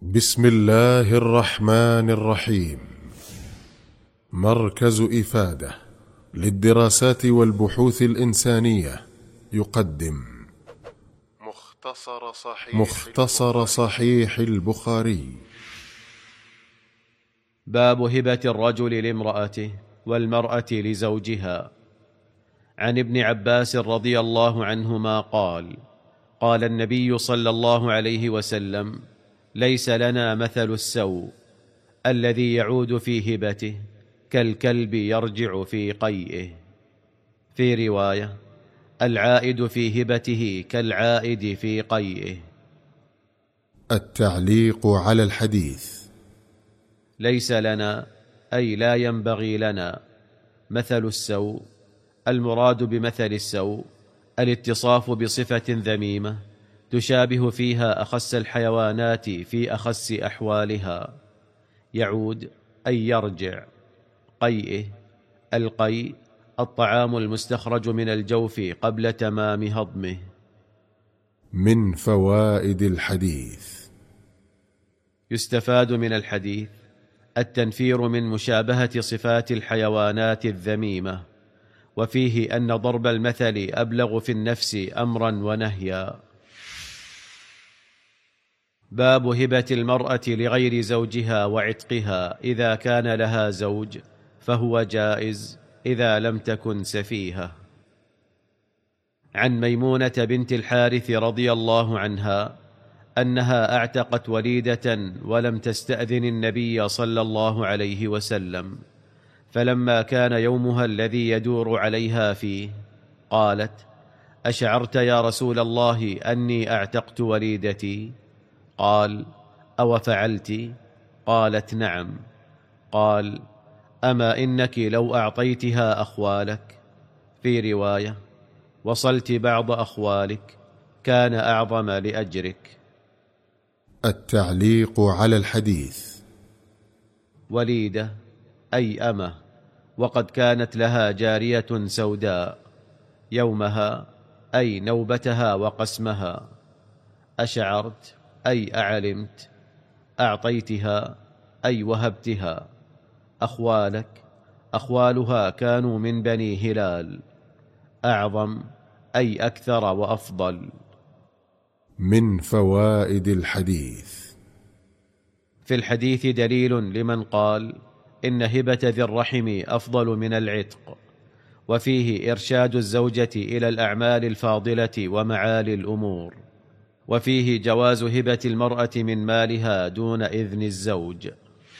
بسم الله الرحمن الرحيم. مركز إفادة للدراسات والبحوث الإنسانية يقدم مختصر صحيح البخاري. باب هبة الرجل لامرأته والمرأة لزوجها. عن ابن عباس رضي الله عنهما قال: قال النبي صلى الله عليه وسلم: ليس لنا مثل السوء الذي يعود في هبته كالكلب يرجع في قيئه. في رواية: العائد في هبته كالعائد في قيئه. التعليق على الحديث: ليس لنا أي لا ينبغي لنا مثل السوء. المراد بمثل السوء الاتصاف بصفة ذميمة تشابه فيها أخس الحيوانات في أخس أحوالها. يعود أي يرجع. قيئه: القيء الطعام المستخرج من الجوف قبل تمام هضمه. من فوائد الحديث: يستفاد من الحديث التنفير من مشابهة صفات الحيوانات الذميمة، وفيه أن ضرب المثل أبلغ في النفس أمرا ونهيا. باب هبة المرأة لغير زوجها وعتقها إذا كان لها زوج، فهو جائز إذا لم تكن سفيهة. عن ميمونة بنت الحارث رضي الله عنها أنها اعتقت وليدة ولم تستأذن النبي صلى الله عليه وسلم، فلما كان يومها الذي يدور عليها فيه قالت: أشعرت يا رسول الله أني اعتقت وليدتي؟ قال: أو فعلت؟ قالت: نعم. قال: أما إنك لو أعطيتها أخوالك، في رواية: وصلت بعض أخوالك، كان أعظم لأجرك. التعليق على الحديث: وليدة أي أمة، وقد كانت لها جارية سوداء. يومها أي نوبتها وقسمها. أشعرت أي أعلمت. أعطيتها أي وهبتها. أخوالك أخوالها كانوا من بني هلال. أعظم أي أكثر وأفضل. من فوائد الحديث: في الحديث دليل لمن قال إن هبة ذي الرحم أفضل من العتق، وفيه إرشاد الزوجة إلى الأعمال الفاضلة ومعالي الأمور، وفيه جواز هبة المرأة من مالها دون إذن الزوج.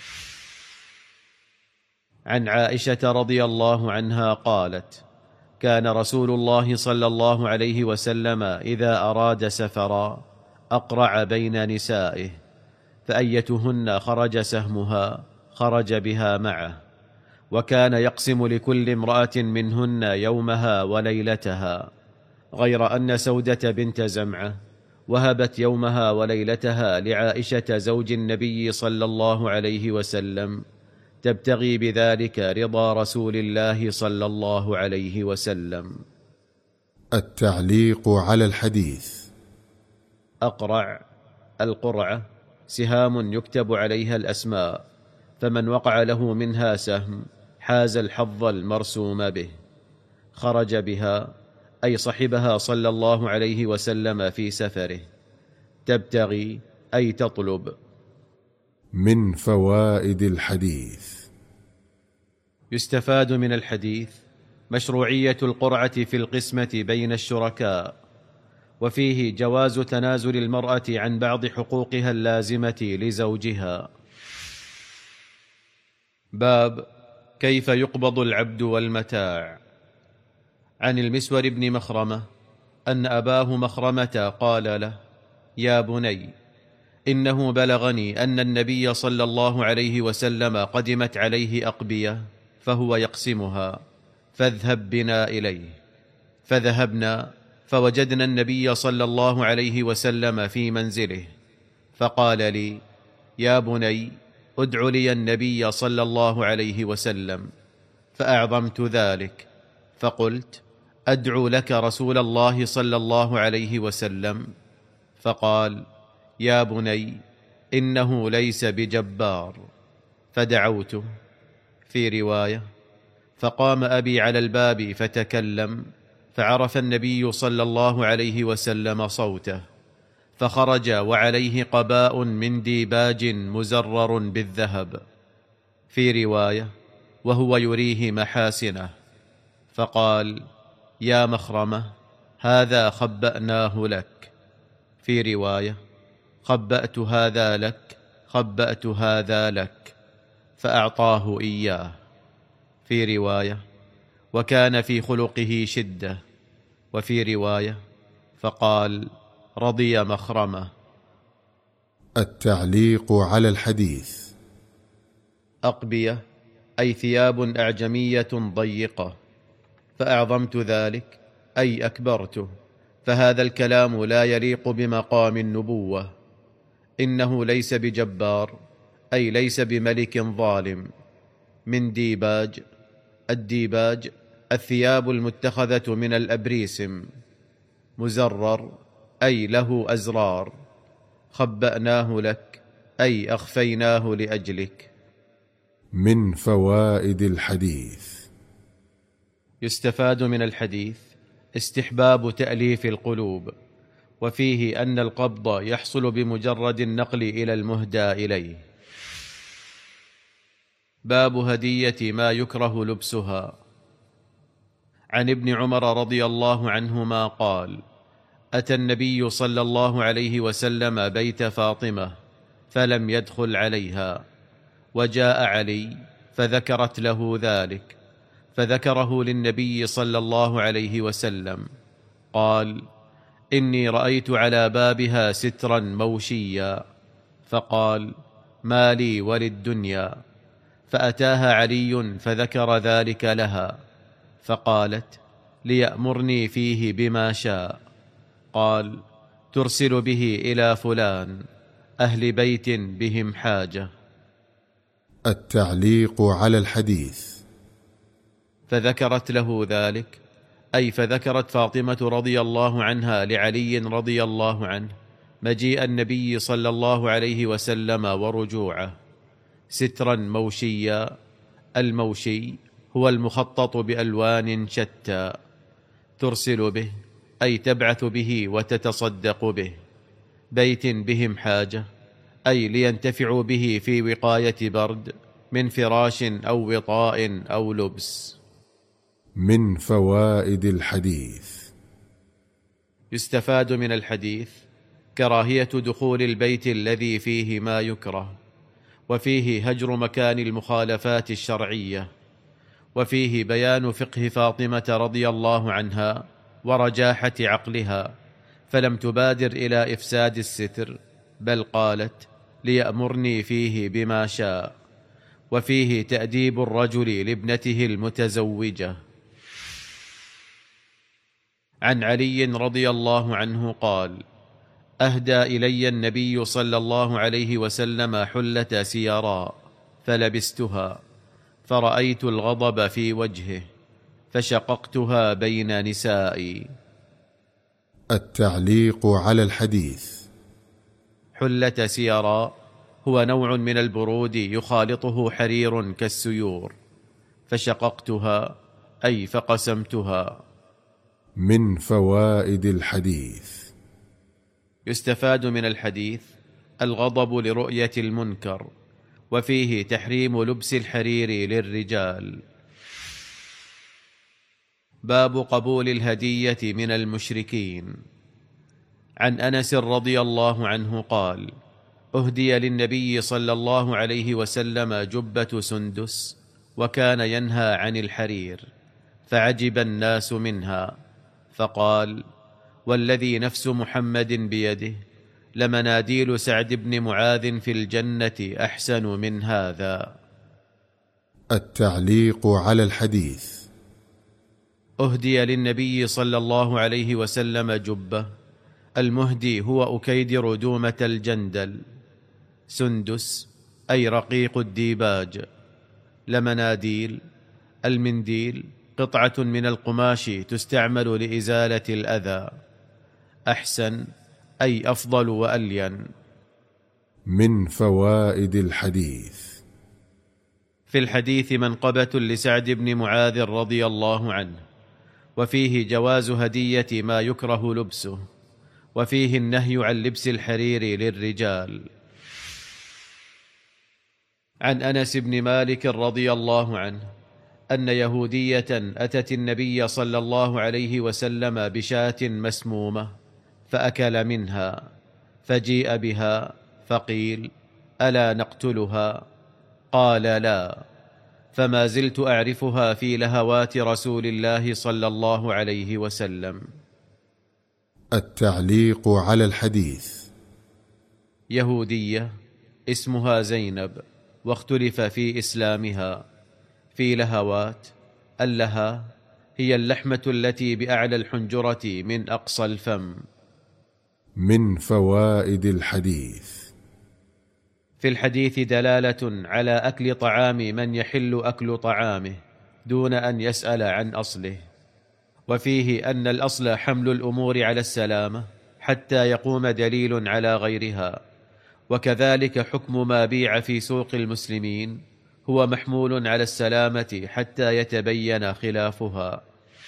عن عائشة رضي الله عنها قالت: كان رسول الله صلى الله عليه وسلم إذا أراد سفرا أقرع بين نسائه، فأيتهن خرج سهمها خرج بها معه، وكان يقسم لكل امرأة منهن يومها وليلتها، غير أن سودة بنت زمعة وهبت يومها وليلتها لعائشة زوج النبي صلى الله عليه وسلم، تبتغي بذلك رضا رسول الله صلى الله عليه وسلم. التعليق على الحديث: أقرع القرعة سهام يكتب عليها الأسماء، فمن وقع له منها سهم حاز الحظ المرسوم به. خرج بها أي صحبها صلى الله عليه وسلم في سفره. تبتغي أي تطلب. من فوائد الحديث: يستفاد من الحديث مشروعية القرعة في القسمة بين الشركاء، وفيه جواز تنازل المرأة عن بعض حقوقها اللازمة لزوجها. باب كيف يقبض العبد والمتاع. عن المسور بن مخرمة أن أباه مخرمة قال له: يا بني، إنه بلغني أن النبي صلى الله عليه وسلم قدمت عليه أقبية فهو يقسمها، فاذهب بنا إليه. فذهبنا فوجدنا النبي صلى الله عليه وسلم في منزله، فقال لي: يا بني، ادع لي النبي صلى الله عليه وسلم. فأعظمت ذلك، فقلت: أدعو لك رسول الله صلى الله عليه وسلم. فقال: يا بني، إنه ليس بجبار، فدعوته. في رواية: فقام أبي على الباب فتكلم، فعرف النبي صلى الله عليه وسلم صوته، فخرج وعليه قباء من ديباج مزرر بالذهب. في رواية: وهو يريه محاسنه، فقال: يا مخرمة، هذا خبأناه لك. في رواية: خبأت هذا لك، خبأت هذا لك، فأعطاه إياه. في رواية: وكان في خلقه شدة. وفي رواية: فقال: رضي مخرمة. التعليق على الحديث. أقبية، أي ثياب أعجمية ضيقة، فأعظمت ذلك أي أكبرته، فهذا الكلام لا يليق بمقام النبوة. إنه ليس بجبار، أي ليس بملك ظالم. من ديباج. الديباج الثياب المتخذة من الأبريسم. مزرر، أي له أزرار. خبأناه لك، أي أخفيناه لأجلك. من فوائد الحديث. يستفاد من الحديث استحباب تأليف القلوب، وفيه أن القبض يحصل بمجرد النقل إلى المهدى إليه. باب هدية ما يكره لبسها. عن ابن عمر رضي الله عنهما قال: أتى النبي صلى الله عليه وسلم بيت فاطمة فلم يدخل عليها، وجاء علي فذكرت له ذلك، فذكره للنبي صلى الله عليه وسلم. قال: إني رأيت على بابها سترا موشيا. فقال: ما لي وللدنيا. فأتاها علي فذكر ذلك لها، فقالت: ليأمرني فيه بما شاء. قال: ترسل به إلى فلان، أهل بيت بهم حاجة. التعليق على الحديث. فذكرت له ذلك، أي فذكرت فاطمة رضي الله عنها لعلي رضي الله عنه مجيء النبي صلى الله عليه وسلم ورجوعه. سترا موشيا. الموشي هو المخطط بألوان شتى. ترسل به، أي تبعث به وتتصدق به. بيت بهم حاجة، أي لينتفعوا به في وقاية برد من فراش أو وطاء أو لبس. من فوائد الحديث. يستفاد من الحديث كراهية دخول البيت الذي فيه ما يكره، وفيه هجر مكان المخالفات الشرعية، وفيه بيان فقه فاطمة رضي الله عنها ورجاحة عقلها، فلم تبادر إلى إفساد الستر، بل قالت: ليأمرني فيه بما شاء. وفيه تأديب الرجل لابنته المتزوجة. عن علي رضي الله عنه قال: أهدى إلي النبي صلى الله عليه وسلم حلة سيراء، فلبستها، فرأيت الغضب في وجهه، فشققتها بين نسائي. التعليق على الحديث. حلة سيراء هو نوع من البرود يخالطه حرير كالسيور، فشققتها أي فقسمتها. من فوائد الحديث. يستفاد من الحديث الغضب لرؤية المنكر، وفيه تحريم لبس الحرير للرجال. باب قبول الهدية من المشركين. عن أنس رضي الله عنه قال: أهدي للنبي صلى الله عليه وسلم جبة سندس، وكان ينهى عن الحرير، فعجب الناس منها، فقال: والذي نفس محمد بيده لمناديل سعد بن معاذ في الجنة أحسن من هذا. التعليق على الحديث. أهدي للنبي صلى الله عليه وسلم جبة. المهدي هو أكيدر دومة الجندل. سندس أي رقيق الديباج. لمناديل. المنديل قطعة من القماش تستعمل لإزالة الأذى. أحسن أي أفضل وألين. من فوائد الحديث. في الحديث منقبة لسعد بن معاذ رضي الله عنه، وفيه جواز هدية ما يكره لبسه، وفيه النهي عن لبس الحرير للرجال. عن أنس بن مالك رضي الله عنه أن يهودية أتت النبي صلى الله عليه وسلم بشاة مسمومة فأكل منها، فجيء بها فقيل: ألا نقتلها؟ قال: لا. فما زلت أعرفها في لهوات رسول الله صلى الله عليه وسلم. التعليق على الحديث. يهودية اسمها زينب، واختلف في إسلامها. في لهوات، اللها هي اللحمة التي بأعلى الحنجرة من أقصى الفم. من فوائد الحديث. في الحديث دلالة على أكل طعام من يحل أكل طعامه دون أن يسأل عن أصله، وفيه أن الأصل حمل الأمور على السلامة حتى يقوم دليل على غيرها، وكذلك حكم ما بيع في سوق المسلمين هو محمول على السلامة حتى يتبين خلافها.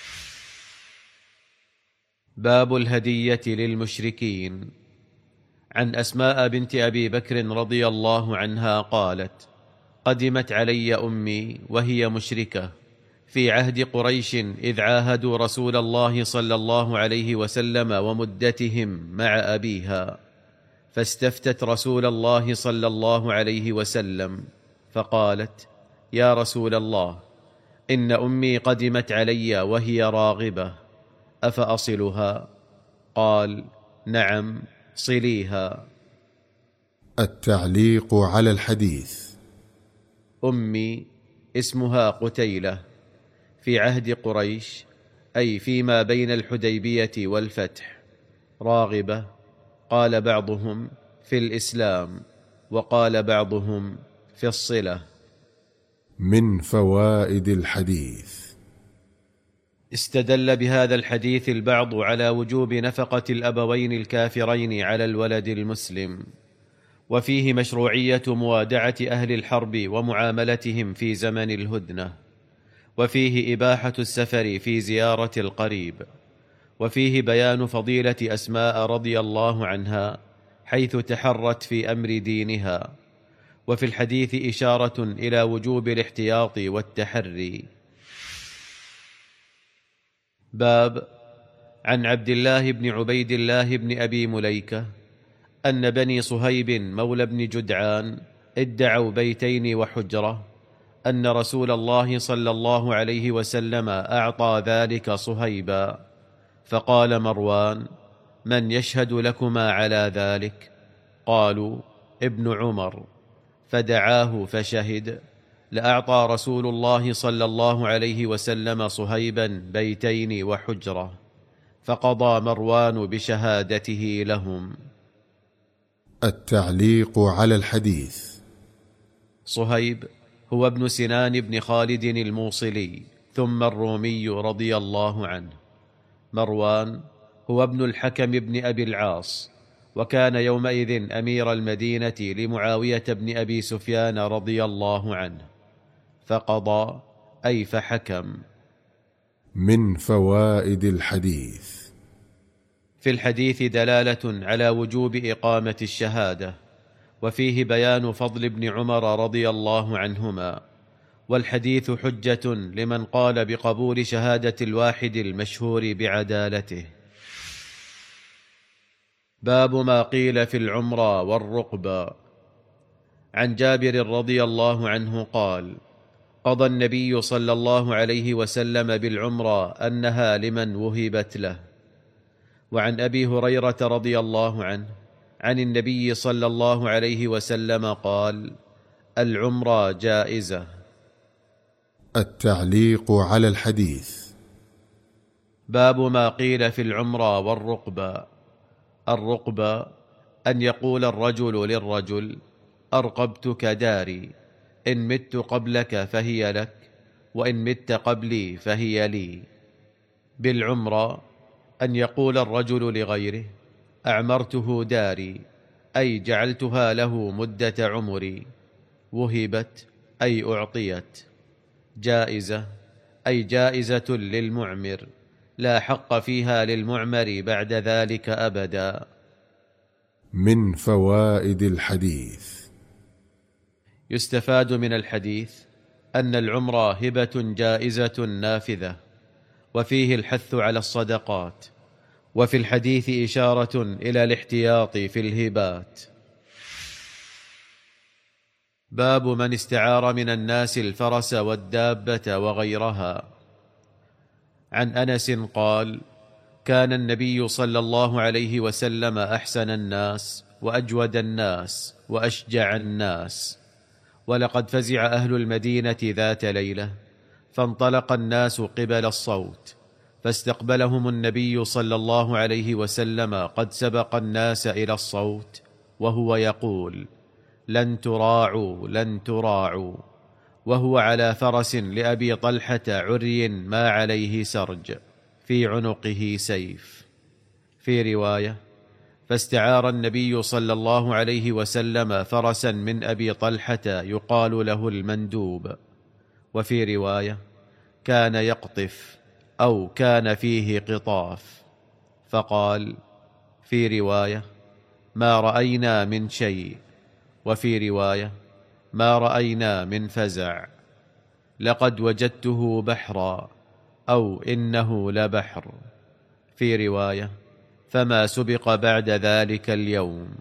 باب الهدية للمشركين. عن أسماء بنت أبي بكر رضي الله عنها قالت: قدمت علي أمي وهي مشركة في عهد قريش إذ عاهدوا رسول الله صلى الله عليه وسلم ومدتهم مع أبيها، فاستفتت رسول الله صلى الله عليه وسلم فقالت: يا رسول الله، إن أمي قدمت علي وهي راغبة، أفأصلها؟ قال: نعم، صليها. التعليق على الحديث. أمي اسمها قتيلة، في عهد قريش أي فيما بين الحديبية والفتح. راغبة قال بعضهم في الإسلام، وقال بعضهم في الصلة. من فوائد الحديث. استدل بهذا الحديث البعض على وجوب نفقة الأبوين الكافرين على الولد المسلم، وفيه مشروعية موادعة أهل الحرب ومعاملتهم في زمن الهدنة، وفيه إباحة السفر في زيارة القريب، وفيه بيان فضيلة أسماء رضي الله عنها حيث تحرت في أمر دينها، وفي الحديث إشارة إلى وجوب الاحتياط والتحري. باب عن عبد الله بن عبيد الله بن أبي مليكة أن بني صهيب مولى بن جدعان ادعوا بيتين وحجرة أن رسول الله صلى الله عليه وسلم أعطى ذلك صهيبا، فقال مروان: من يشهد لكما على ذلك؟ قالوا: ابن عمر. فدعاه فشهد، لأعطى رسول الله صلى الله عليه وسلم صهيبا بيتين وحجرة، فقضى مروان بشهادته لهم. التعليق على الحديث. صهيب هو ابن سنان بن خالد الموصلي ثم الرومي رضي الله عنه. مروان هو ابن الحكم بن أبي العاص، وكان يومئذ أمير المدينة لمعاوية بن أبي سفيان رضي الله عنه، فقضى أي فحكم. من فوائد الحديث. في الحديث دلالة على وجوب إقامة الشهادة، وفيه بيان فضل ابن عمر رضي الله عنهما، والحديث حجة لمن قال بقبول شهادة الواحد المشهور بعدالته. باب ما قيل في العمرة والرقبة. عن جابر رضي الله عنه قال: قضى النبي صلى الله عليه وسلم بالعمرة أنها لمن وهبت له. وعن أبي هريرة رضي الله عنه عن النبي صلى الله عليه وسلم قال: العمرة جائزة. التعليق على الحديث. باب ما قيل في العمرة والرقبة. الرقبة أن يقول الرجل للرجل: أرقبتك داري، إن مت قبلك فهي لك، وإن مت قبلي فهي لي. بالعمرة أن يقول الرجل لغيره: أعمرته داري، أي جعلتها له مدة عمري. وهبت أي أعطيت. جائزة أي جائزة للمعمر، لا حق فيها للمعمر بعد ذلك أبدا. من فوائد الحديث: يستفاد من الحديث أن العمر هبة جائزة نافذة، وفيه الحث على الصدقات، وفي الحديث إشارة إلى الاحتياط في الهبات. باب من استعار من الناس الفرس والدابة وغيرها. عن أنس قال: كان النبي صلى الله عليه وسلم أحسن الناس وأجود الناس وأشجع الناس، ولقد فزع أهل المدينة ذات ليلة، فانطلق الناس قبل الصوت، فاستقبلهم النبي صلى الله عليه وسلم قد سبق الناس إلى الصوت، وهو يقول: لن تراعوا لن تراعوا، وهو على فرس لأبي طلحة عري ما عليه سرج، في عنقه سيف. في رواية: فاستعار النبي صلى الله عليه وسلم فرسا من أبي طلحة يقال له المندوب. وفي رواية: كان يقطف أو كان فيه قطاف. فقال في رواية: ما رأينا من شيء. وفي رواية: ما رأينا من فزع. لقد وجدته بحرا، أو إنه لبحر. في رواية: فما سبق بعد ذلك اليوم.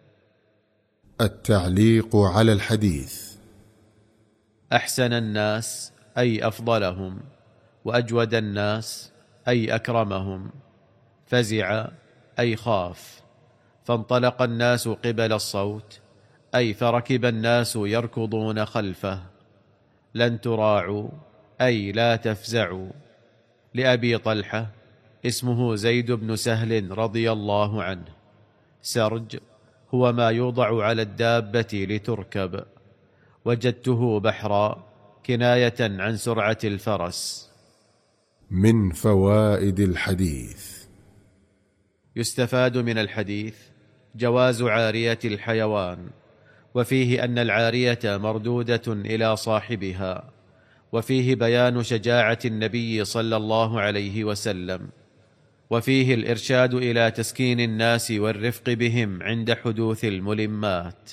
التعليق على الحديث: أحسن الناس أي أفضلهم، وأجود الناس أي أكرمهم. فزع أي خاف. فانطلق الناس قبل الصوت أي فركب الناس يركضون خلفه. لن تراعوا أي لا تفزعوا. لأبي طلحة اسمه زيد بن سهل رضي الله عنه. سرج هو ما يوضع على الدابة لتركب. وجدته بحرا كناية عن سرعة الفرس. من فوائد الحديث: يستفاد من الحديث جواز عارية الحيوان، وفيه أن العارية مردودة إلى صاحبها، وفيه بيان شجاعة النبي صلى الله عليه وسلم، وفيه الإرشاد إلى تسكين الناس والرفق بهم عند حدوث الملمات.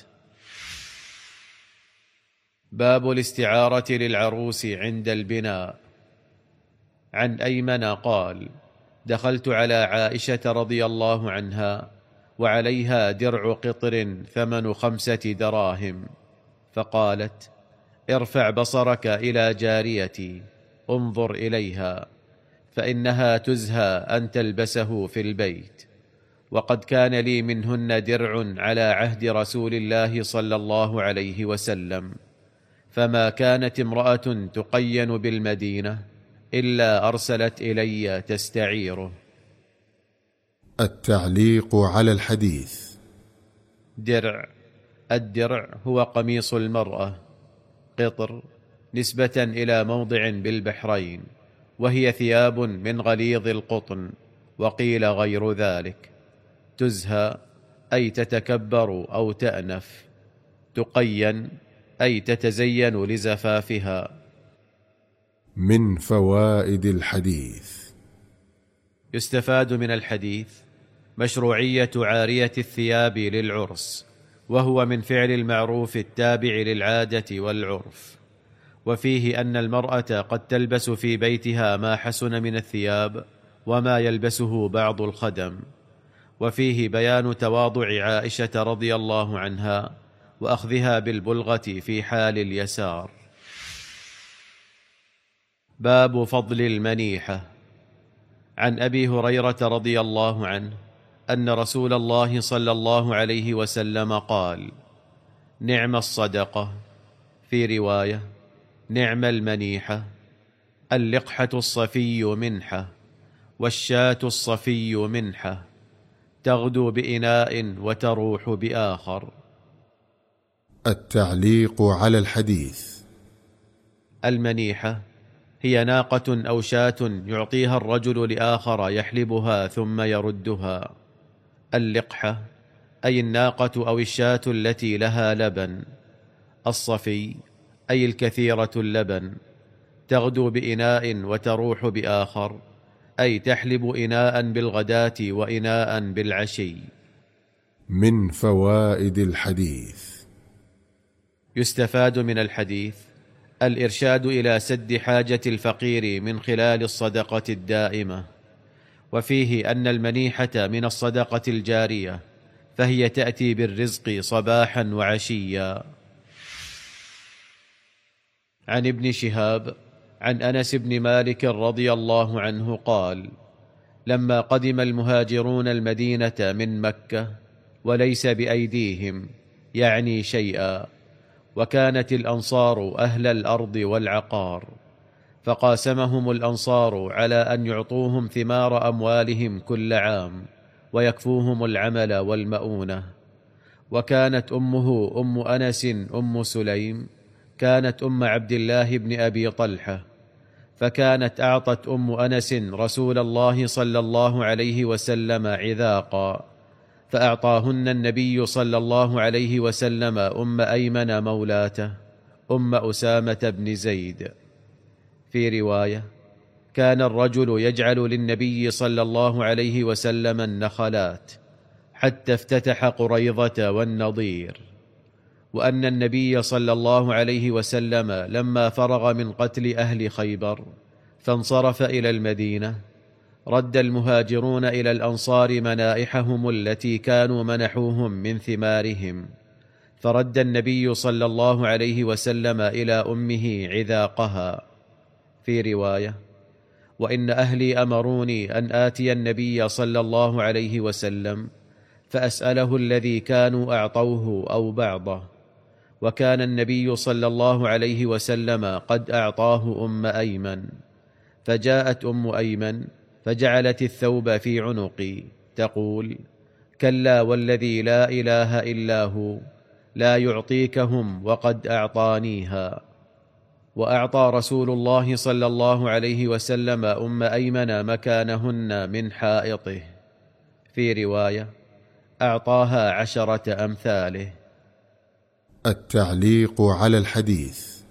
باب الاستعارة للعروس عند البناء. عن أيمن قال: دخلت على عائشة رضي الله عنها وعليها درع قطر ثمن 5 دراهم، فقالت: ارفع بصرك إلى جاريتي، انظر إليها، فإنها تزهى أن تلبسه في البيت، وقد كان لي منهن درع على عهد رسول الله صلى الله عليه وسلم، فما كانت امرأة تقين بالمدينة إلا أرسلت إلي تستعيره. التعليق على الحديث: درع. الدرع هو قميص المرأة. قطر نسبة إلى موضع بالبحرين، وهي ثياب من غليظ القطن، وقيل غير ذلك. تزهى أي تتكبر أو تأنف. تقين أي تتزين لزفافها. من فوائد الحديث: يستفاد من الحديث مشروعية عارية الثياب للعرس، وهو من فعل المعروف التابع للعادة والعرف. وفيه أن المرأة قد تلبس في بيتها ما حسن من الثياب وما يلبسه بعض الخدم. وفيه بيان تواضع عائشة رضي الله عنها وأخذها بالبلغة في حال اليسار. باب فضل المنيحة. عن أبي هريرة رضي الله عنه أن رسول الله صلى الله عليه وسلم قال: نعم الصدقة. في رواية: نعم المنيحة. اللقحة الصفي منحة، والشاة الصفي منحة، تغدو بإناء وتروح بآخر. التعليق على الحديث: المنيحة هي ناقة أو شاة يعطيها الرجل لآخر يحلبها ثم يردها. اللقحة أي الناقة أو الشاة التي لها لبن. الصفي أي الكثيرة اللبن، تغدو بإناء وتروح بآخر، أي تحلب إناء بالغداة وإناء بالعشي. من فوائد الحديث: يستفاد من الحديث الإرشاد إلى سد حاجة الفقير من خلال الصدقة الدائمة، وفيه أن المنيحة من الصدقة الجارية، فهي تأتي بالرزق صباحا وعشيا. عن ابن شهاب عن أنس بن مالك رضي الله عنه قال: لما قدم المهاجرون المدينة من مكة وليس بأيديهم يعني شيئا، وكانت الأنصار أهل الأرض والعقار، فقاسمهم الأنصار على أن يعطوهم ثمار أموالهم كل عام ويكفوهم العمل والمؤونة. وكانت أمه أم أنس أم سليم كانت أم عبد الله بن أبي طلحة، فكانت أعطت أم أنس رسول الله صلى الله عليه وسلم عذاقا، فأعطاهن النبي صلى الله عليه وسلم أم أيمن مولاته أم أسامة بن زيد. في رواية: كان الرجل يجعل للنبي صلى الله عليه وسلم النخلات حتى افتتح قريظة والنضير. وأن النبي صلى الله عليه وسلم لما فرغ من قتل أهل خيبر فانصرف إلى المدينة، رد المهاجرون إلى الأنصار منائحهم التي كانوا منحوهم من ثمارهم، فرد النبي صلى الله عليه وسلم إلى أمه عذاقها. في رواية: وإن أهلي أمروني أن آتي النبي صلى الله عليه وسلم فأسأله الذي كانوا أعطوه أو بعضه، وكان النبي صلى الله عليه وسلم قد أعطاه أم أيمن. فجاءت أم أيمن فجعلت الثوب في عنقي تقول: كلا والذي لا إله إلا هو لا يعطيكهم وقد أعطانيها. وأعطى رسول الله صلى الله عليه وسلم أم أيمن مكانهن من حائطه. في رواية: أعطاها 10 أمثاله. التعليق على الحديث: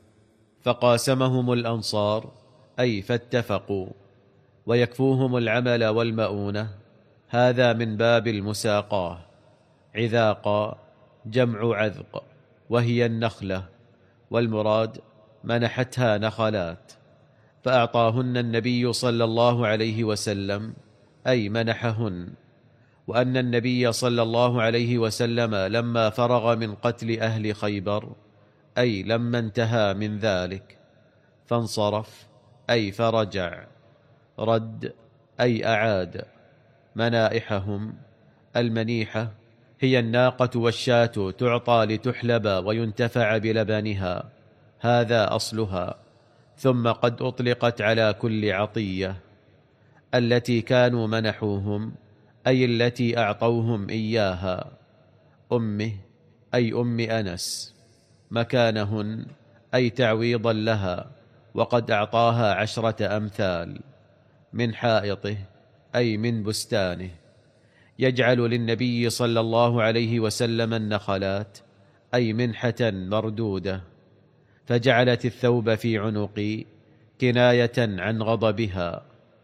فقاسمهم الأنصار أي فاتفقوا، ويكفوهم العمل والمؤونة، هذا من باب المساقاه. عذاقا جمع عذق، وهي النخلة، والمراد منحتها نخلات، فأعطاهن النبي صلى الله عليه وسلم أي منحهن. وأن النبي صلى الله عليه وسلم لما فرغ من قتل أهل خيبر أي لما انتهى من ذلك، فانصرف أي فرجع، رد أي أعاد. منائحهم: المنيحة هي الناقة والشاة تعطى لتحلب وينتفع بلبنها، هذا أصلها، ثم قد أطلقت على كل عطية. التي كانوا منحوهم أي التي أعطوهم إياها. أمه أي أم أنس. مكانهن أي تعويضا لها، وقد أعطاها 10 أمثال. من حائطه أي من بستانه. يجعل للنبي صلى الله عليه وسلم النخلات أي منحة مردودة. فجعلت الثوب في عنقي كناية عن غضبها.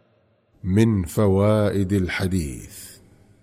من فوائد الحديث: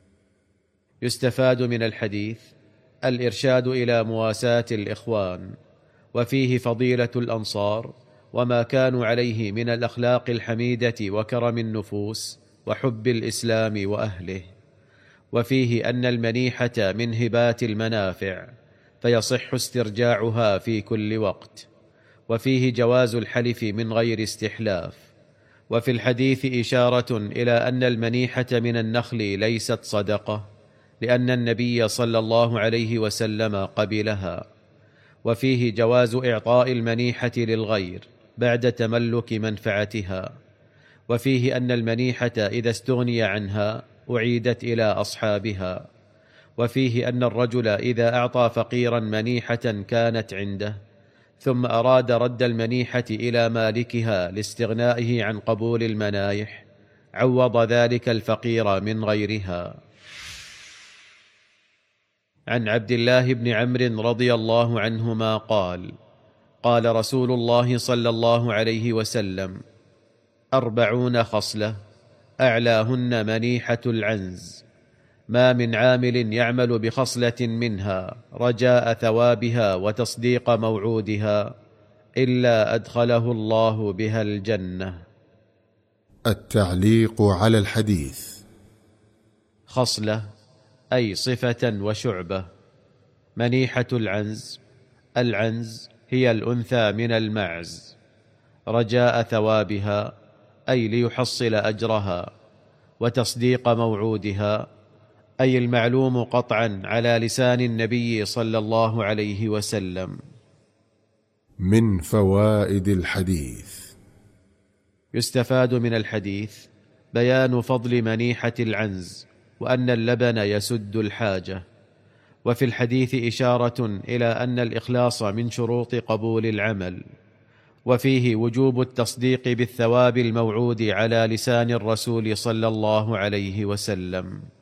يستفاد من الحديث الإرشاد إلى مواساة الإخوان، وفيه فضيلة الأنصار وما كانوا عليه من الأخلاق الحميدة وكرم النفوس وحب الإسلام وأهله. وفيه أن المنيحة من هبات المنافع، فيصح استرجاعها في كل وقت. وفيه جواز الحلف من غير استحلاف. وفي الحديث إشارة إلى أن المنيحة من النخل ليست صدقة، لأن النبي صلى الله عليه وسلم قبلها. وفيه جواز إعطاء المنيحة للغير بعد تملك منفعتها. وفيه أن المنيحة إذا استغني عنها أعيدت إلى أصحابها. وفيه أن الرجل إذا أعطى فقيرا منيحة كانت عنده ثم أراد رد المنيحة إلى مالكها لاستغنائه عن قبول المنايح، عوض ذلك الفقير من غيرها. عن عبد الله بن عمرو رضي الله عنهما قال: قال رسول الله صلى الله عليه وسلم: 40 خصلة أعلاهن منيحة العنز، ما من عامل يعمل بخصلة منها رجاء ثوابها وتصديق موعودها إلا أدخله الله بها الجنة. التعليق على الحديث. خصلة أي صفة وشعبة. منيحة العنز، العنز هي الأنثى من المعز. رجاء ثوابها أي ليحصل أجرها، وتصديق موعودها أي المعلوم قطعا على لسان النبي صلى الله عليه وسلم. من فوائد الحديث: يستفاد من الحديث بيان فضل منيحة العنز، وأن اللبن يسد الحاجة. وفي الحديث إشارة إلى أن الإخلاص من شروط قبول العمل، وفيه وجوب التصديق بالثواب الموعود على لسان الرسول صلى الله عليه وسلم.